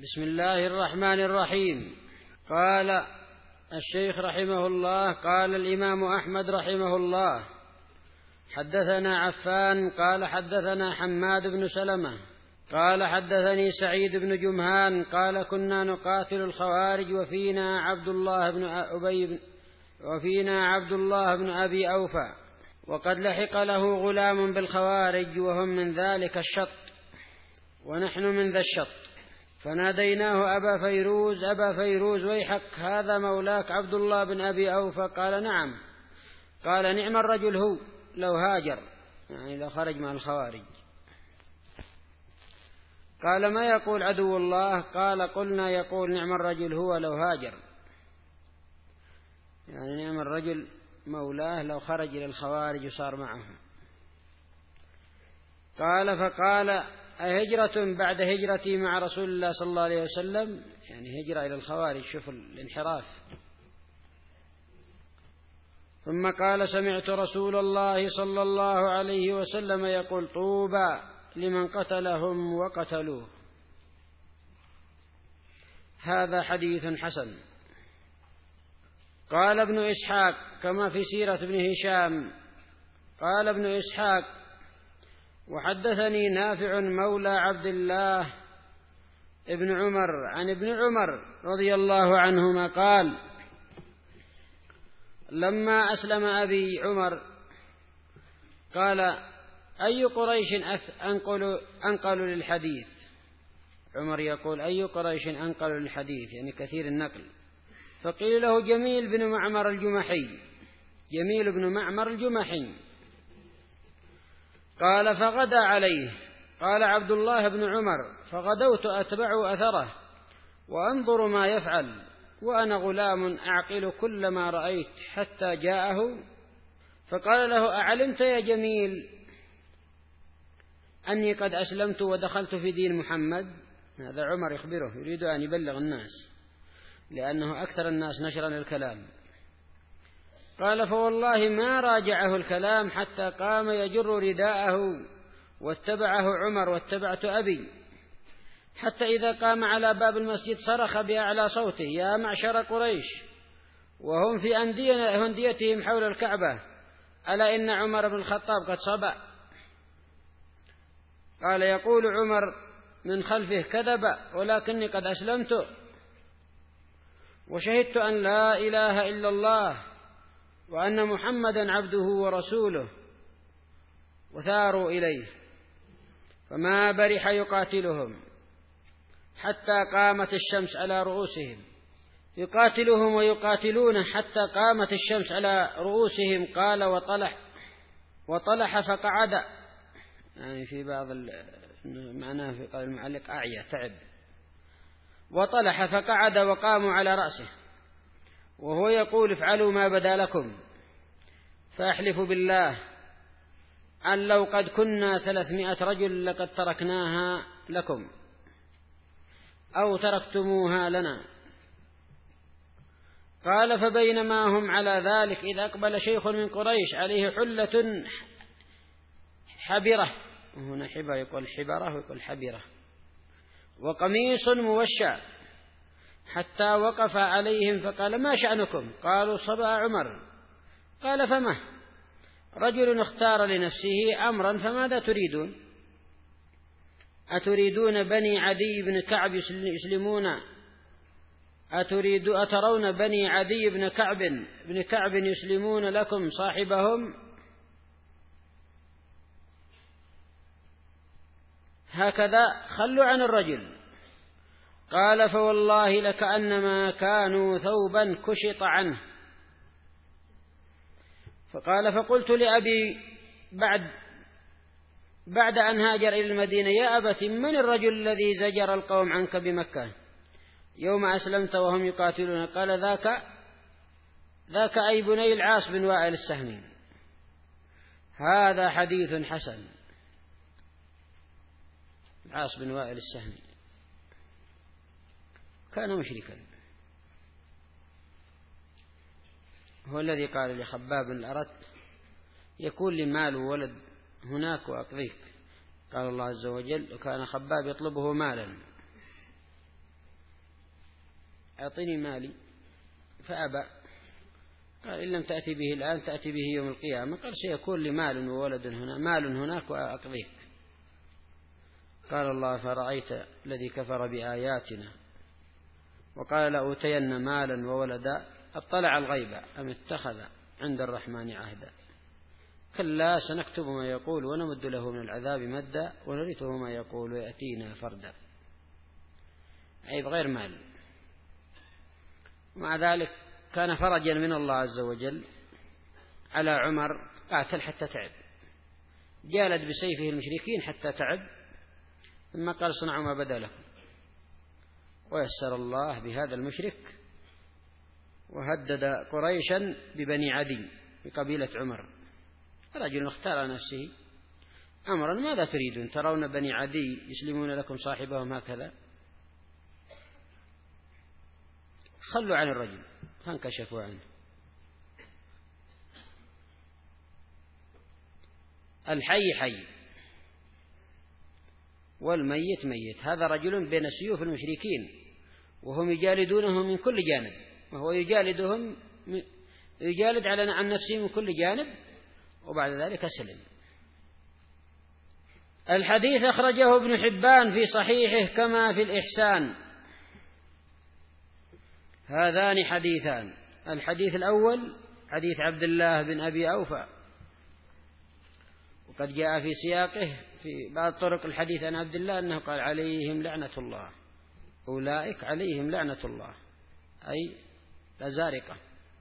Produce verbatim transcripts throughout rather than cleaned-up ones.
بسم الله الرحمن الرحيم. قال الشيخ رحمه الله: قال الإمام أحمد رحمه الله: حدثنا عفان قال حدثنا حماد بن سلمة قال حدثني سعيد بن جمهان قال: كنا نقاتل الخوارج وفينا عبد الله بن أبي بن وفينا عبد الله بن أبي أوفى، وقد لحق له غلام بالخوارج وهم من ذلك الشط ونحن من ذا الشط، فناديناه: أبا فيروز أبا فيروز ويحك، هذا مولاك عبد الله بن أبي أوفى. قال: نعم. قال: نعم الرجل هو لو هاجر، يعني لو خرج مع الخوارج. قال: ما يقول عدو الله؟ قال: قلنا يقول نعم الرجل هو لو هاجر، يعني نعم الرجل مولاه لو خرج إلى الخوارج وصار معهم. قال: فقال: أهجرة بعد هجرتي مع رسول الله صلى الله عليه وسلم، يعني هجرة إلى الخوارج، شوف الانحراف. ثم قال: سمعت رسول الله صلى الله عليه وسلم يقول: طوبى لمن قتلهم وقتلوه. هذا حديث حسن. قال ابن إسحاق كما في سيرة ابن هشام. قال ابن إسحاق: وحدثني نافع مولى عبد الله ابن عمر عن ابن عمر رضي الله عنهما قال: لما أسلم أبي عمر قال: أي قريش أنقل أنقل للحديث؟ عمر يقول: أي قريش أنقل للحديث، يعني كثير النقل. فقيل له: جميل بن معمر الجمحي. جميل بن معمر الجمحي. قال: فغدا عليه. قال عبد الله بن عمر: فغدوت أتبع أثره وأنظر ما يفعل وأنا غلام أعقل كل ما رأيت حتى جاءه فقال له: أعلمت يا جميل أني قد أسلمت ودخلت في دين محمد؟ هذا عمر يخبره، يريد أن يبلغ الناس لأنه أكثر الناس نشرا الكلام. قال: فوالله ما راجعه الكلام حتى قام يجر رداءه واتبعه عمر واتبعت أبي، حتى إذا قام على باب المسجد صرخ بأعلى صوته: يا معشر قريش وهم في أنديتهم حول الكعبة، ألا إن عمر بن الخطاب قد صبأ. قال: يقول عمر من خلفه: كذب، ولكني قد أسلمت وشهدت أن لا إله إلا الله وأن محمدا عبده ورسوله. وثاروا إليه فما برح يقاتلهم حتى قامت الشمس على رؤوسهم، يقاتلهم ويقاتلون حتى قامت الشمس على رؤوسهم. قال: وطلح وطلح فقعد، يعني في بعض معناه في قال المعلق أعيا تعب. وطلح فقعد وقاموا على رأسه وهو يقول: افعلوا ما بدا لكم، فأحلف بالله أن لو قد كنا ثلاثمائة رجل لقد تركناها لكم أو تركتموها لنا. قال: فبينما هم على ذلك إذ أقبل شيخ من قريش عليه حلة حبرة، هنا حبر يقول حبرة ويقول حبرة، وقميص موشع، حتى وقف عليهم فقال: ما شأنكم؟ قالوا: صبأ عمر. قال: فما؟ رجل اختار لنفسه أمرا، فماذا تريدون؟ أتريدون بني عدي بن كعب يسلمون؟ أتريد أترون بني عدي بن كعب بن كعب يسلمون لكم صاحبهم؟ هكذا خلوا عن الرجل. قال: فوالله لكأنما كانوا ثوبا كشط عنه. فقال: فقلت لأبي بعد بعد أن هاجر إلى المدينة: يا أبت، من الرجل الذي زجر القوم عنك بمكة يوم أسلمت وهم يقاتلون؟ قال: ذاك ذاك أي بني العاص بن وائل السهمي. هذا حديث حسن. العاص بن وائل السهمي كان مشركا، هو الذي قال لخباب: إن أردت يكون لي مال وولد هناك وأقضيك. قال الله عز وجل: وكان خباب يطلبه مالا. أعطني مالي، فأبى. قال إن لم تأتي به الآن تأتي به يوم القيامة. قال سيكون لي مال وولد هنا، مال هناك وأقضيك. قال الله فرأيت الذي كفر بآياتنا وقال لأوتين مالا وولدا أطلع الغيب أم اتخذ عند الرحمن عهدا كلا سنكتب ما يقول ونمد له من العذاب مدا ونرثه ما يقول ويأتينا فردا. عيب غير مال. ومع ذلك كان فرجا من الله عز وجل على عمر، قاتل حتى تعب، جالد بسيفه المشركين حتى تعب، ثم قال صنعوا ما بدا لكم، ويسر الله بهذا المشرك وهدد قريشا ببني عدي بقبيلة عمر. رجل اختار نفسه أمرا ماذا تريدون؟ ترون بني عدي يسلمون لكم صاحبهم هكذا؟ خلوا عن الرجل، فانكشفوا عنه. الحي حي والميت ميت. هذا رجل بين سيوف المشركين وهم يجالدونه من كل جانب، وهو يجالدهم يجالد على عن نفسه من كل جانب، وبعد ذلك سلم. الحديث أخرجه ابن حبان في صحيحه كما في الإحسان. هذان حديثان. الحديث الأول حديث عبد الله بن أبي أوفى، وقد جاء في سياقه في بعض طرق الحديث عن عبد الله أنه قال عليهم لعنة الله، أولئك عليهم لعنة الله، أي الزارقة.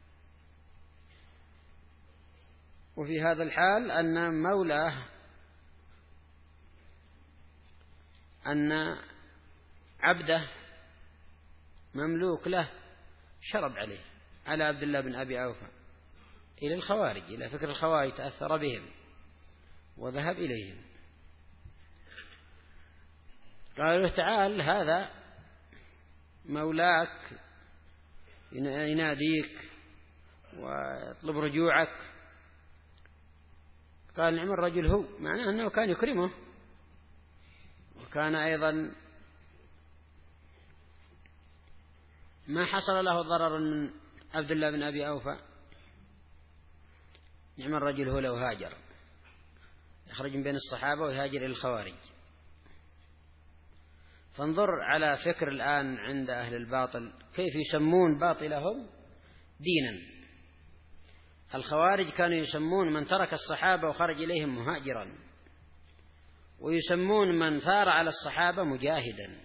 وفي هذا الحال أن مولاه أن عبده مملوك له شرب عليه على عبد الله بن أبي أوفى إلى الخوارج، إلى فكر الخوارج، تأثر بهم وذهب إليهم. قال له تعال هذا مولاك يناديك ويطلب رجوعك. قال نعم الرجل هو، معناه أنه كان يكرمه، وكان أيضا ما حصل له ضرر من عبد الله بن أبي أوفى. نعم الرجل هو لو هاجر، يخرج من بين الصحابة ويهاجر إلى الخوارج. فانظر على فكر الآن عند أهل الباطل كيف يسمون باطلهم دينا. الخوارج كانوا يسمون من ترك الصحابة وخرج إليهم مهاجرا، ويسمون من ثار على الصحابة مجاهدا،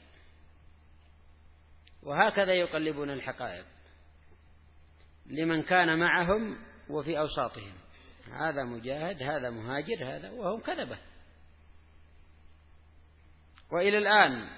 وهكذا يقلبون الحقائق لمن كان معهم وفي أوساطهم، هذا مجاهد هذا مهاجر هذا، وهم كذبة. وإلى الآن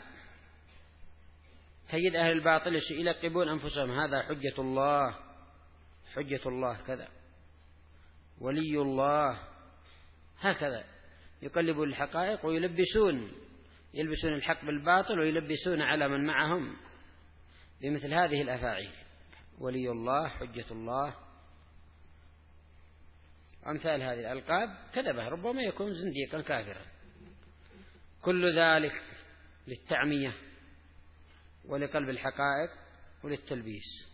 تجد أهل الباطل يلقبون أنفسهم هذا حجة الله، حجة الله كذا، ولي الله، هكذا يقلبون الحقائق ويلبسون يلبسون الحق بالباطل ويلبسون على من معهم بمثل هذه الأفاعيل، ولي الله، حجة الله، أمثال هذه الألقاب كذبة، ربما يكون زنديقا كافرا. كل ذلك للتعمية ولقلب الحقائق وللتلبيس.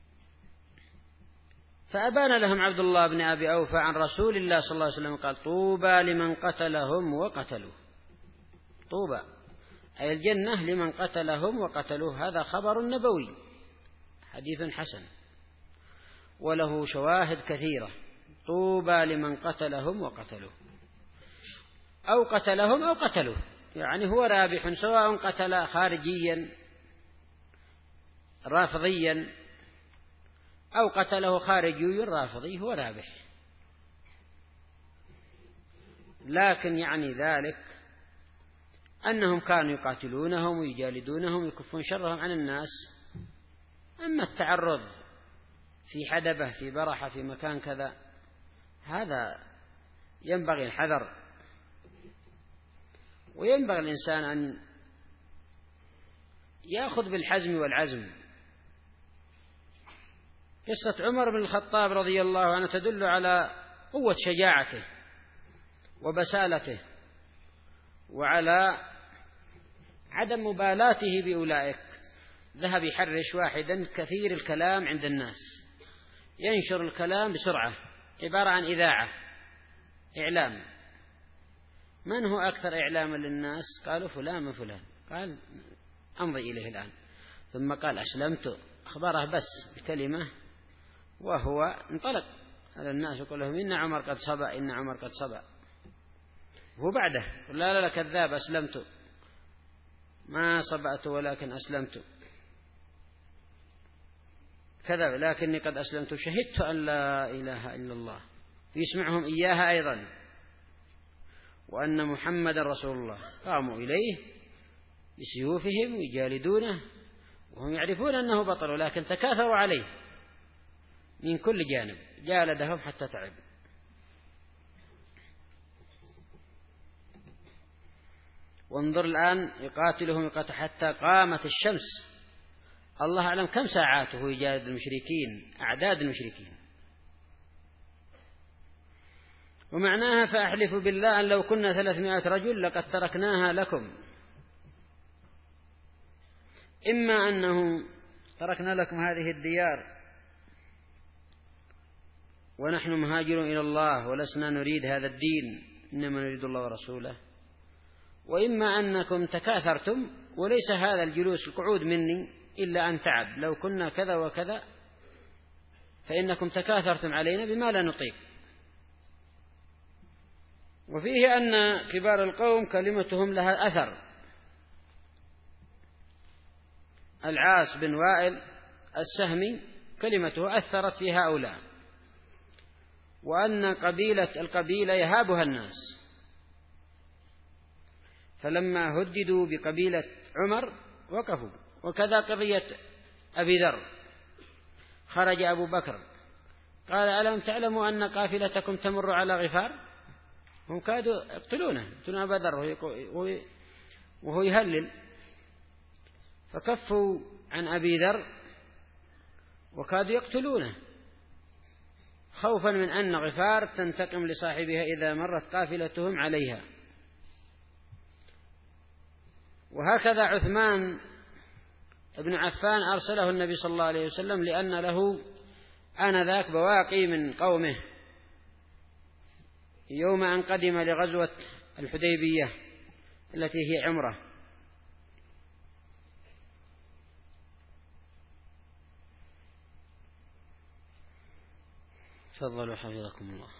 فأبان لهم عبد الله بن أبي أوفى عن رسول الله صلى الله عليه وسلم قال طوبى لمن قتلهم وقتلوه. طوبى أي الجنة لمن قتلهم وقتلوه. هذا خبر نبوي حديث حسن وله شواهد كثيرة. طوبى لمن قتلهم وقتلوه، أو قتلهم أو قتلوه، يعني هو رابح سواء قتل خارجيا رافضيا أو قتله خارجي رافضي، هو رابح. لكن يعني ذلك أنهم كانوا يقاتلونهم ويجالدونهم ويكفون شرهم عن الناس. أما التعرض في حدبة في برحة في مكان كذا هذا ينبغي الحذر، وينبغي الإنسان أن يأخذ بالحزم والعزم. قصة عمر بن الخطاب رضي الله عنه تدل على قوة شجاعته وبسالته وعلى عدم مبالاته بأولئك ذهب يحرش واحدا كثير الكلام عند الناس، ينشر الكلام بسرعة، عبارة عن إذاعة، إعلام. من هو أكثر إعلاما للناس؟ قالوا فلان من فلان. قال أمضي إليه الآن. ثم قال أسلمت، أخبره بس بكلمة، وهو انطلق على الناس يقول لهم إن عمر قد صبأ، إن عمر قد صبأ. هو بعده قال لا لا لا كذاب، أسلمت، ما صبأت ولكن أسلمت، كذب، لكني قد أسلمت، شهدت أن لا إله إلا الله. يسمعهم إياها أيضا، وأن محمد رسول الله. قاموا إليه بسيوفهم يجالدونه وهم يعرفون أنه بطل، ولكن تكاثروا عليه من كل جانب، جالدهم حتى تعب. وانظر الآن يقاتلهم يقاتل حتى قامت الشمس. الله أعلم كم ساعاته يجالد المشركين، أعداد المشركين. ومعناها فأحلف بالله أن لو كنا ثلاثمائة رجل لقد تركناها لكم، إما أنه تركنا لكم هذه الديار ونحن مهاجرون إلى الله ولسنا نريد هذا الدين، إنما نريد الله ورسوله، وإما أنكم تكاثرتم وليس هذا الجلوس القعود مني إلا أن تعب، لو كنا كذا وكذا فإنكم تكاثرتم علينا بما لا نطيق. وفيه أن كبار القوم كلمتهم لها أثر. العاص بن وائل السهمي كلمته أثرت في هؤلاء، وأن قبيلة القبيلة يهابها الناس، فلما هددوا بقبيلة عمر وقفوا. وكذا قضية أبي ذر، خرج أبو بكر قال ألم تعلموا أن قافلتكم تمر على غفار؟ هم كادوا يقتلونه، يقتلون أبا ذر وهو يهلل، فكفوا عن أبي ذر وكادوا يقتلونه خوفا من أن غفار تنتقم لصاحبها إذا مرت قافلتهم عليها. وهكذا عثمان ابن عفان أرسله النبي صلى الله عليه وسلم لأن له آنذاك بواقي من قومه يوم أن قدم لغزوة الحديبية التي هي عمرة. تفضلوا حفظكم الله.